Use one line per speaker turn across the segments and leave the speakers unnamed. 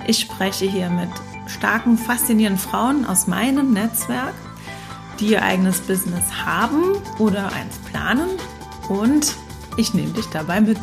Ich spreche hier mit starken, faszinierenden Frauen aus meinem Netzwerk, die ihr eigenes Business haben oder eins planen, und ich nehme dich dabei mit.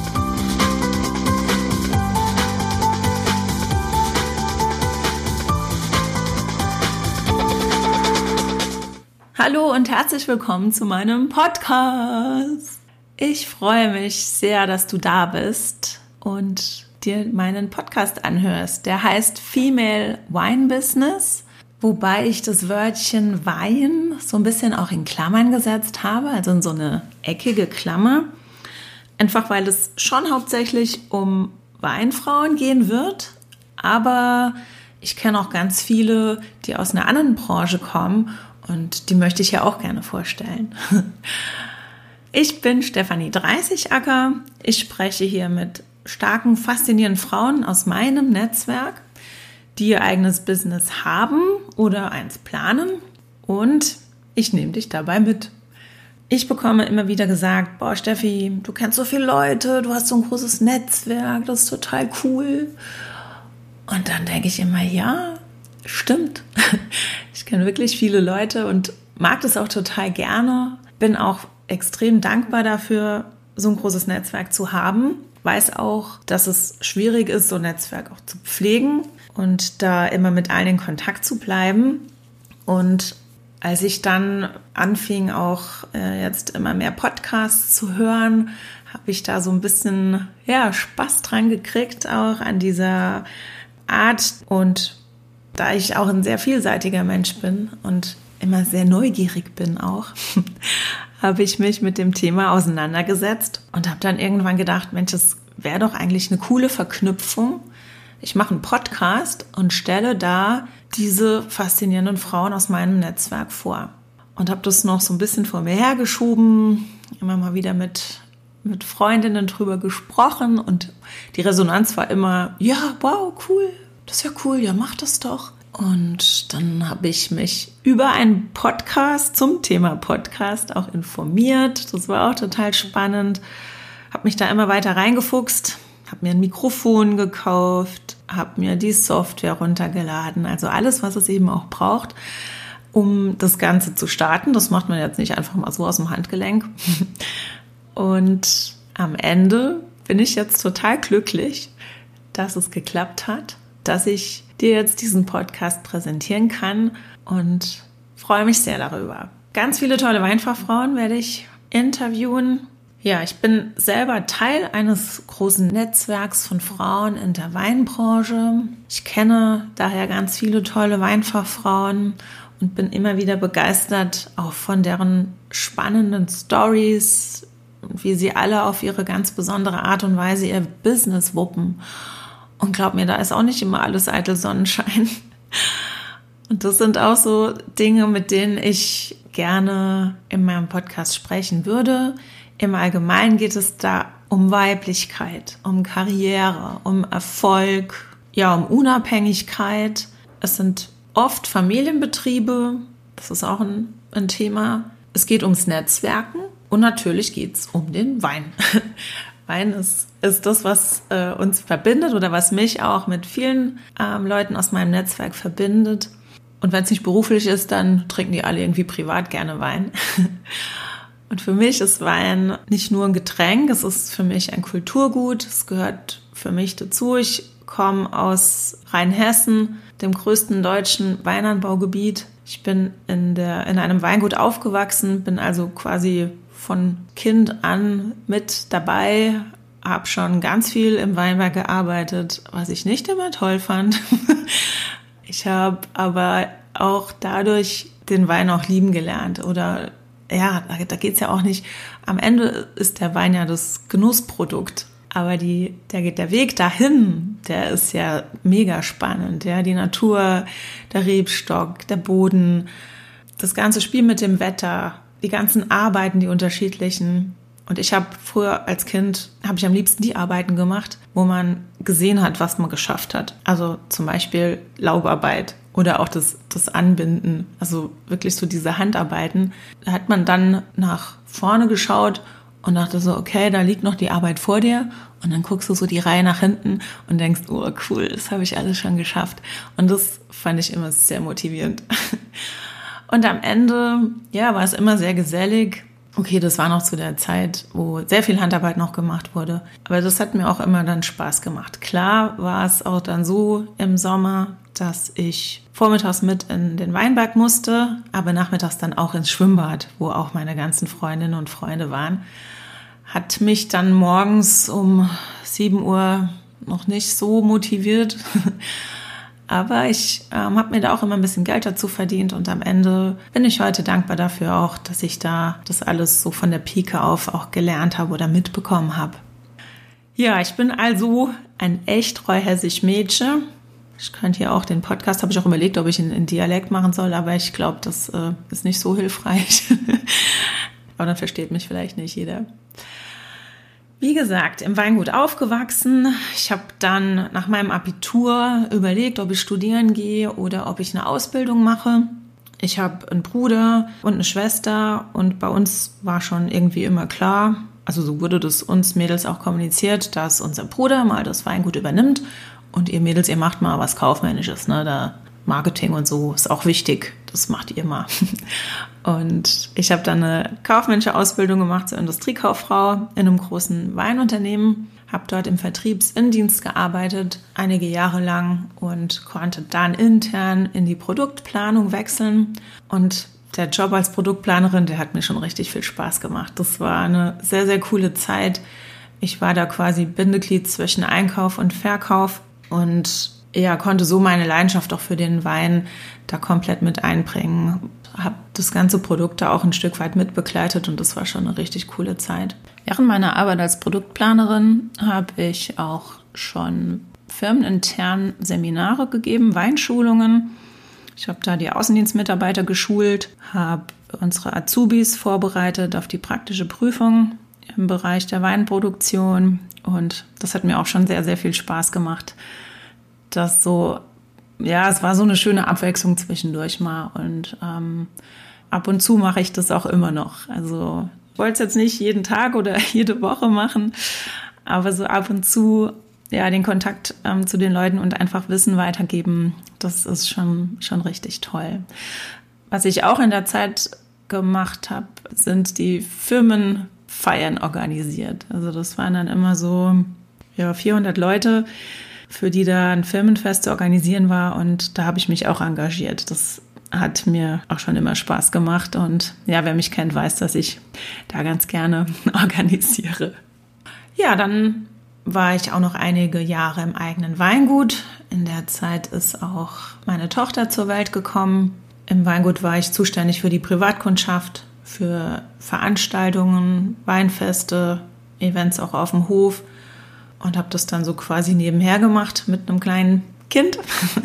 Hallo und herzlich willkommen zu meinem Podcast. Ich freue mich sehr, dass du da bist und dir meinen Podcast anhörst. Der heißt Female Wine Business, wobei ich das Wörtchen Wein so ein bisschen auch in Klammern gesetzt habe, also in so eine eckige Klammer. Einfach weil es schon hauptsächlich um Weinfrauen gehen wird, aber ich kenne auch ganz viele, die aus einer anderen Branche kommen, und die möchte ich ja auch gerne vorstellen. Ich bin Stefanie Dreißigacker. Ich spreche hier mit starken, faszinierenden Frauen aus meinem Netzwerk, die ihr eigenes Business haben oder eins planen, und ich nehme dich dabei mit. Ich bekomme immer wieder gesagt, boah Steffi, du kennst so viele Leute, du hast so ein großes Netzwerk, das ist total cool. Und dann denke ich immer, ja, stimmt. Ich kenne wirklich viele Leute und mag das auch total gerne. Bin auch extrem dankbar dafür, so ein großes Netzwerk zu haben. Weiß auch, dass es schwierig ist, so ein Netzwerk auch zu pflegen und da immer mit allen in Kontakt zu bleiben. Und als ich dann anfing, auch jetzt immer mehr Podcasts zu hören, habe ich da so ein bisschen Spaß dran gekriegt, auch an dieser Art. Und da ich auch ein sehr vielseitiger Mensch bin und immer sehr neugierig bin auch, habe ich mich mit dem Thema auseinandergesetzt und habe dann irgendwann gedacht, Mensch, das wäre doch eigentlich eine coole Verknüpfung. Ich mache einen Podcast und stelle da diese faszinierenden Frauen aus meinem Netzwerk vor. Und habe das noch so ein bisschen vor mir hergeschoben, immer mal wieder mit Freundinnen drüber gesprochen, und die Resonanz war immer, ja, wow, cool, das ist ja cool, ja, mach das doch. Und dann habe ich mich über einen Podcast zum Thema Podcast auch informiert. Das war auch total spannend. Habe mich da immer weiter reingefuchst, habe mir ein Mikrofon gekauft, habe mir die Software runtergeladen. Also alles, was es eben auch braucht, um das Ganze zu starten. Das macht man jetzt nicht einfach mal so aus dem Handgelenk. Und am Ende bin ich jetzt total glücklich, dass es geklappt hat, dass ich dir jetzt diesen Podcast präsentieren kann, und freue mich sehr darüber. Ganz viele tolle Weinfachfrauen werde ich interviewen. Ja, ich bin selber Teil eines großen Netzwerks von Frauen in der Weinbranche. Ich kenne daher ganz viele tolle Weinfachfrauen und bin immer wieder begeistert auch von deren spannenden Stories, wie sie alle auf ihre ganz besondere Art und Weise ihr Business wuppen. Und glaub mir, da ist auch nicht immer alles eitel Sonnenschein. Und das sind auch so Dinge, mit denen ich gerne in meinem Podcast sprechen würde. Im Allgemeinen geht es da um Weiblichkeit, um Karriere, um Erfolg, um Unabhängigkeit. Es sind oft Familienbetriebe, das ist auch ein Thema. Es geht ums Netzwerken und natürlich geht es um den Wein. Wein ist das, was uns verbindet oder was mich auch mit vielen Leuten aus meinem Netzwerk verbindet. Und wenn es nicht beruflich ist, dann trinken die alle irgendwie privat gerne Wein. Und für mich ist Wein nicht nur ein Getränk, es ist für mich ein Kulturgut, es gehört für mich dazu. Ich komme aus Rheinhessen, dem größten deutschen Weinanbaugebiet. Ich bin in einem Weingut aufgewachsen, bin also quasi von Kind an mit dabei, habe schon ganz viel im Weinberg gearbeitet, was ich nicht immer toll fand. Ich habe aber auch dadurch den Wein auch lieben gelernt. Oder da geht es ja auch nicht. Am Ende ist der Wein ja das Genussprodukt. Aber der Weg dahin, der ist ja mega spannend. Ja? Die Natur, der Rebstock, der Boden, das ganze Spiel mit dem Wetter, die ganzen Arbeiten, die unterschiedlichen. Und ich habe früher als Kind, habe ich am liebsten die Arbeiten gemacht, wo man gesehen hat, was man geschafft hat. Also zum Beispiel Laubarbeit oder auch das Anbinden, also wirklich so diese Handarbeiten. Da hat man dann nach vorne geschaut und dachte so, okay, da liegt noch die Arbeit vor dir. Und dann guckst du so die Reihe nach hinten und denkst, oh cool, das habe ich alles schon geschafft. Und das fand ich immer sehr motivierend. Und am Ende, ja, war es immer sehr gesellig. Okay, das war noch zu der Zeit, wo sehr viel Handarbeit noch gemacht wurde. Aber das hat mir auch immer dann Spaß gemacht. Klar war es auch dann so im Sommer, dass ich vormittags mit in den Weinberg musste, aber nachmittags dann auch ins Schwimmbad, wo auch meine ganzen Freundinnen und Freunde waren. Hat mich dann morgens um 7 Uhr noch nicht so motiviert. Aber ich habe mir da auch immer ein bisschen Geld dazu verdient und am Ende bin ich heute dankbar dafür auch, dass ich da das alles so von der Pike auf auch gelernt habe oder mitbekommen habe. Ja, ich bin also ein echt treuherzig Mädchen. Ich könnte hier auch den Podcast, habe ich auch überlegt, ob ich ihn in Dialekt machen soll, aber ich glaube, das ist nicht so hilfreich. Aber dann versteht mich vielleicht nicht jeder. Wie gesagt, im Weingut aufgewachsen. Ich habe dann nach meinem Abitur überlegt, ob ich studieren gehe oder ob ich eine Ausbildung mache. Ich habe einen Bruder und eine Schwester und bei uns war schon irgendwie immer klar, also so wurde das uns Mädels auch kommuniziert, dass unser Bruder mal das Weingut übernimmt und ihr Mädels, ihr macht mal was Kaufmännisches, ne? Da Marketing und so ist auch wichtig, das macht ihr mal. Und ich habe dann eine kaufmännische Ausbildung gemacht zur Industriekauffrau in einem großen Weinunternehmen, habe dort im Vertriebsinnendienst gearbeitet, einige Jahre lang und konnte dann intern in die Produktplanung wechseln. Und der Job als Produktplanerin, der hat mir schon richtig viel Spaß gemacht. Das war eine sehr, sehr coole Zeit. Ich war da quasi Bindeglied zwischen Einkauf und Verkauf und ja, konnte so meine Leidenschaft auch für den Wein da komplett mit einbringen. Habe das ganze Produkt da auch ein Stück weit mitbegleitet und das war schon eine richtig coole Zeit. Während meiner Arbeit als Produktplanerin habe ich auch schon firmenintern Seminare gegeben, Weinschulungen. Ich habe da die Außendienstmitarbeiter geschult, habe unsere Azubis vorbereitet auf die praktische Prüfung im Bereich der Weinproduktion und das hat mir auch schon sehr, sehr viel Spaß gemacht. Das so, ja, es war so eine schöne Abwechslung zwischendurch mal und ab und zu mache ich das auch immer noch. Also ich wollte es jetzt nicht jeden Tag oder jede Woche machen, aber so ab und zu ja den Kontakt zu den Leuten und einfach Wissen weitergeben, das ist schon richtig toll. Was ich auch in der Zeit gemacht habe, sind die Firmenfeiern organisiert. Also das waren dann immer so 400 Leute, für die da ein Firmenfest zu organisieren war und da habe ich mich auch engagiert. Das hat mir auch schon immer Spaß gemacht und ja, wer mich kennt, weiß, dass ich da ganz gerne organisiere. Ja, dann war ich auch noch einige Jahre im eigenen Weingut. In der Zeit ist auch meine Tochter zur Welt gekommen. Im Weingut war ich zuständig für die Privatkundschaft, für Veranstaltungen, Weinfeste, Events auch auf dem Hof. Und habe das dann so quasi nebenher gemacht mit einem kleinen Kind.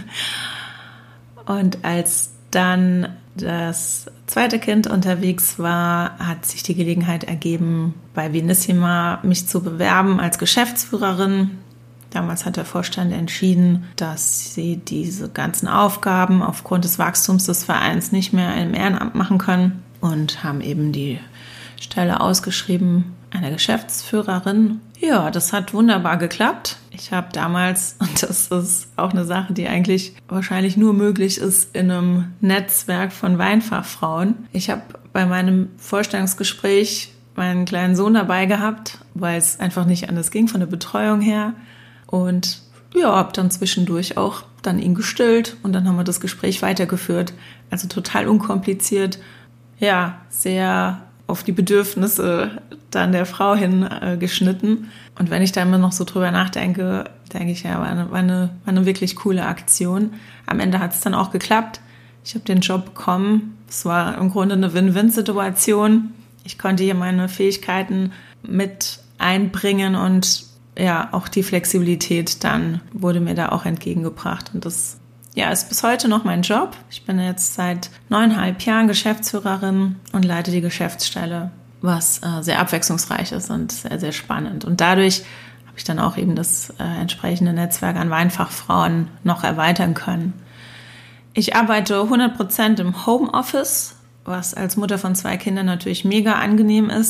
Und als dann das zweite Kind unterwegs war, hat sich die Gelegenheit ergeben, bei Vinissima mich zu bewerben als Geschäftsführerin. Damals hat der Vorstand entschieden, dass sie diese ganzen Aufgaben aufgrund des Wachstums des Vereins nicht mehr im Ehrenamt machen können und haben eben die Stelle ausgeschrieben, eine Geschäftsführerin. Ja, das hat wunderbar geklappt. Ich habe damals, und das ist auch eine Sache, die eigentlich wahrscheinlich nur möglich ist in einem Netzwerk von Weinfachfrauen. Ich habe bei meinem Vorstellungsgespräch meinen kleinen Sohn dabei gehabt, weil es einfach nicht anders ging von der Betreuung her. Und ja, habe dann zwischendurch auch dann ihn gestillt und dann haben wir das Gespräch weitergeführt. Also total unkompliziert. Ja, sehr auf die Bedürfnisse dann der Frau hin geschnitten. Und wenn ich da immer noch so drüber nachdenke, denke ich, ja, war eine wirklich coole Aktion. Am Ende hat es dann auch geklappt. Ich habe den Job bekommen. Es war im Grunde eine Win-Win-Situation. Ich konnte hier meine Fähigkeiten mit einbringen und ja, auch die Flexibilität dann wurde mir da auch entgegengebracht. Und das ist bis heute noch mein Job. Ich bin jetzt seit 9,5 Jahren Geschäftsführerin und leite die Geschäftsstelle, was sehr abwechslungsreich ist und sehr, sehr spannend. Und dadurch habe ich dann auch eben das entsprechende Netzwerk an Weinfachfrauen noch erweitern können. Ich arbeite 100% im Homeoffice, was als Mutter von 2 Kindern natürlich mega angenehm ist.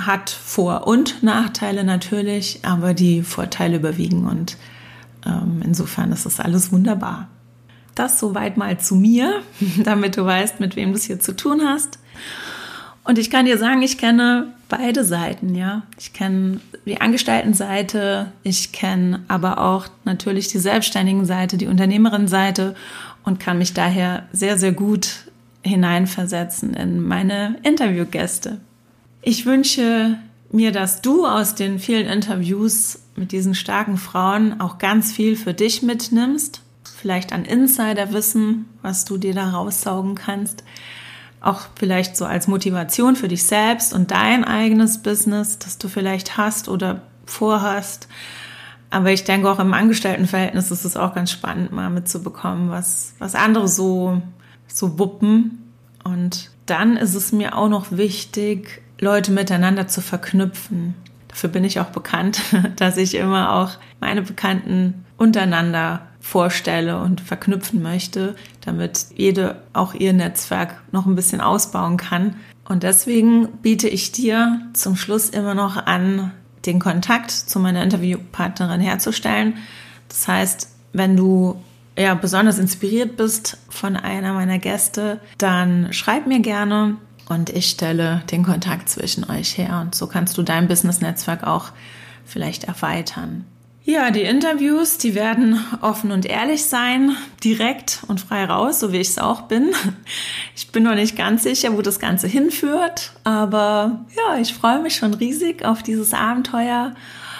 hat Vor- und Nachteile natürlich, aber die Vorteile überwiegen und insofern ist das alles wunderbar. Das soweit mal zu mir, damit du weißt, mit wem du es hier zu tun hast. Und ich kann dir sagen, ich kenne beide Seiten, ja. Ich kenne die Angestelltenseite, ich kenne aber auch natürlich die selbstständigen Seite, die Unternehmerin-Seite und kann mich daher sehr, sehr gut hineinversetzen in meine Interviewgäste. Ich wünsche mir, dass du aus den vielen Interviews mit diesen starken Frauen auch ganz viel für dich mitnimmst. Vielleicht an Insiderwissen, was du dir da raussaugen kannst. Auch vielleicht so als Motivation für dich selbst und dein eigenes Business, das du vielleicht hast oder vorhast. Aber ich denke, auch im Angestelltenverhältnis ist es auch ganz spannend, mal mitzubekommen, was andere so wuppen. Und dann ist es mir auch noch wichtig, Leute miteinander zu verknüpfen. Dafür bin ich auch bekannt, dass ich immer auch meine Bekannten untereinander vorstelle und verknüpfen möchte, damit jede auch ihr Netzwerk noch ein bisschen ausbauen kann. Und deswegen biete ich dir zum Schluss immer noch an, den Kontakt zu meiner Interviewpartnerin herzustellen. Das heißt, wenn du besonders inspiriert bist von einer meiner Gäste, dann schreib mir gerne und ich stelle den Kontakt zwischen euch her. Und so kannst du dein Business-Netzwerk auch vielleicht erweitern. Ja, die Interviews, die werden offen und ehrlich sein, direkt und frei raus, so wie ich es auch bin. Ich bin noch nicht ganz sicher, wo das Ganze hinführt, aber ja, ich freue mich schon riesig auf dieses Abenteuer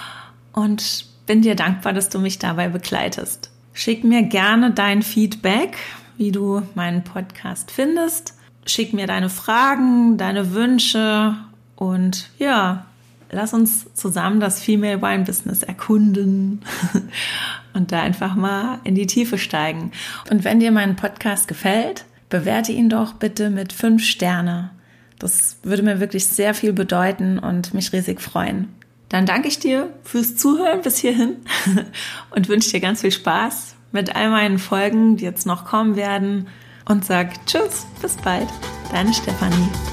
und bin dir dankbar, dass du mich dabei begleitest. Schick mir gerne dein Feedback, wie du meinen Podcast findest. Schick mir deine Fragen, deine Wünsche und ja, lass uns zusammen das Female Wine Business erkunden und da einfach mal in die Tiefe steigen. Und wenn dir mein Podcast gefällt, bewerte ihn doch bitte mit 5 Sterne. Das würde mir wirklich sehr viel bedeuten und mich riesig freuen. Dann danke ich dir fürs Zuhören bis hierhin und wünsche dir ganz viel Spaß mit all meinen Folgen, die jetzt noch kommen werden und sag Tschüss, bis bald, deine Stefanie.